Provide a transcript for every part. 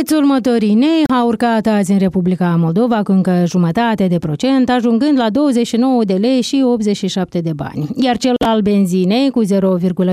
Prețul motorinei a urcat azi în Republica Moldova cu încă 0,5%, ajungând la 29 de lei și 87 de bani, iar cel al benzinei cu 0,34%,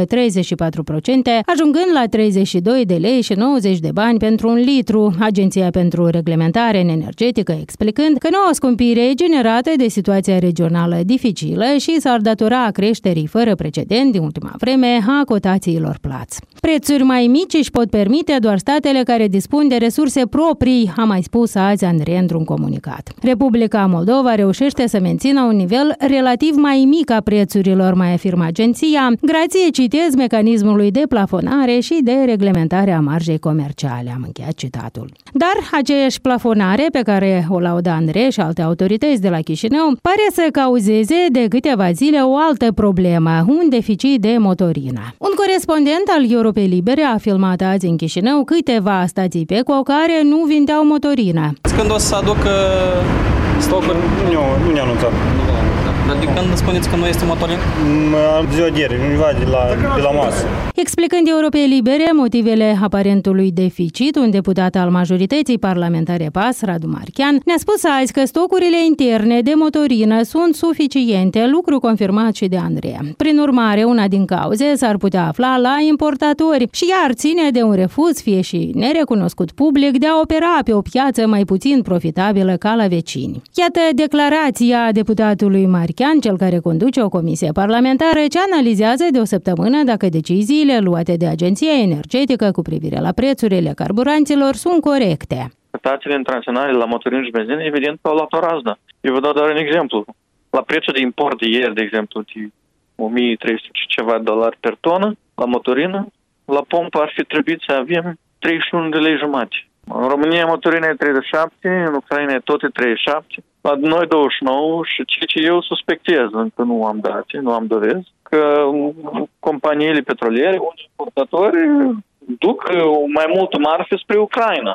ajungând la 32 de lei și 90 de bani pentru un litru, Agenția pentru Reglementare Energetică explicând că noua scumpire generată de situația regională dificilă și s-ar datora creșterii fără precedent din ultima vreme a cotațiilor plați. Prețuri mai mici își pot permite doar statele care dispun de resurse proprii, a mai spus azi Andrei într-un comunicat. Republica Moldova reușește să mențină un nivel relativ mai mic a prețurilor, mai afirmă agenția, grație, citez, mecanismului de plafonare și de reglementare a marjei comerciale. Am încheiat citatul. Dar aceeași plafonare pe care o laudă Andrei și alte autorități de la Chișinău pare să cauzeze de câteva zile o altă problemă, un deficit de motorină. Un corespondent al Europei Libere a filmat azi în Chișinău câteva stații Peco care nu vindeau motorină. Când o să aducă stocuri? Nu ne-a anunțat. Dar de când spuneți că nu este motorină? Ziua de ieri, undeva de la masă. Explicând Europei Libere motivele aparentului deficit, un deputat al majorității parlamentare PAS, Radu Marchian, ne-a spus azi că stocurile interne de motorină sunt suficiente, lucru confirmat și de Andrei. Prin urmare, una din cauze s-ar putea afla la importatori și ea ar ține de un refuz, fie și nerecunoscut public, de a opera pe o piață mai puțin profitabilă ca la vecini. Iată declarația deputatului Marchian, cel care conduce o comisie parlamentară ce analizează de o săptămână dacă deciziile luate de Agenția Energetică cu privire la prețurile carburanților sunt corecte. Cotațiile internaționale la motorină și benzină, evident, au luat o raznă. Eu vă dau doar un exemplu. La prețul de import de ieri, de exemplu, de 1300 și ceva dolari per tonă, la motorină, la pompă ar fi trebuit să avem 31 de lei jumate. În România motorina e 37, în Ucraina e tot 37, la noi 29 și ceea ce eu suspectez, încă nu am date, nu am dovezi, că companiile petroliere, unii importatori, duc mai mult marfă spre Ucraina.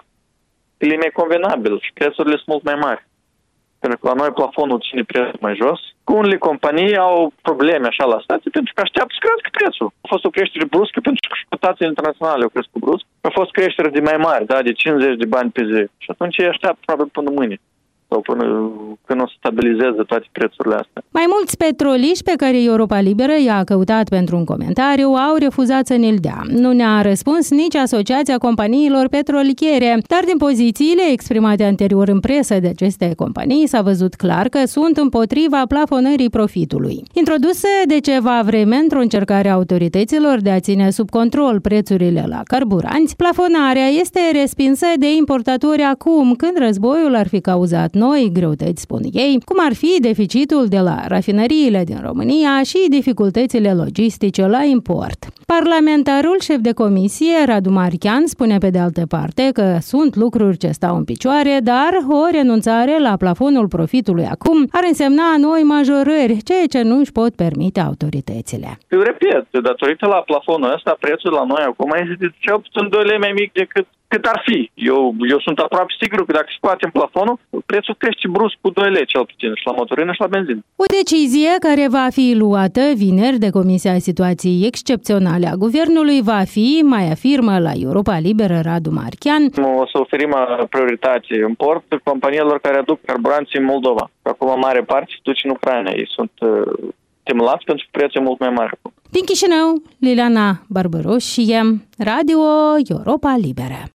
E mai convenabil și prețurile sunt mult mai mari. Pentru că la noi plafonul ține prețul mai jos. Unele companii au probleme așa la stații pentru că așteaptă să crească prețul. A fost o creștere bruscă pentru că și cotațiile internaționale au crescut brusc. A fost creștere de mai mari, da, de 50 de bani pe zi. Și atunci ei așteaptă probabil până mâine. Sau până când o să stabilizeze toate prețurile astea. Mai mulți petroliști pe care Europa Liberă i-a căutat pentru un comentariu au refuzat să ne-l dea. Nu ne-a răspuns nici Asociația Companiilor Petroliere, dar din pozițiile exprimate anterior în presă de aceste companii s-a văzut clar că sunt împotriva plafonării profitului. Introdusă de ceva vreme într-o încercare a autorităților de a ține sub control prețurile la carburanți, plafonarea este respinsă de importatori acum, când războiul ar fi cauzat noi greutăți, spun ei, cum ar fi deficitul de la rafinăriile din România și dificultățile logistice la import. Parlamentarul șef de comisie, Radu Marchian, spune pe de altă parte că sunt lucruri ce stau în picioare, dar o renunțare la plafonul profitului acum ar însemna noi majorări, ceea ce nu își pot permite autoritățile. Eu repet, datorită la plafonul ăsta, prețul la noi acum este de cel puțin 2 lei mai mic decât ar fi. Eu sunt aproape sigur că dacă scoatem plafonul, prețul crește brusc cu 2 lei cel puțin și la motorină și la benzină. O decizie care va fi luată vineri de Comisia Situației Excepționale a Guvernului va fi, mai afirmă la Europa Liberă Radu Marchian, o să oferim prioritate import companiilor care aduc carburanții în Moldova. Acum, în mare parte, se duce în Ucraina. Ei sunt stimulați pentru că prețul e mult mai mare. Din Chișinău, Liliana Barbăroșie, Radio Europa Liberă.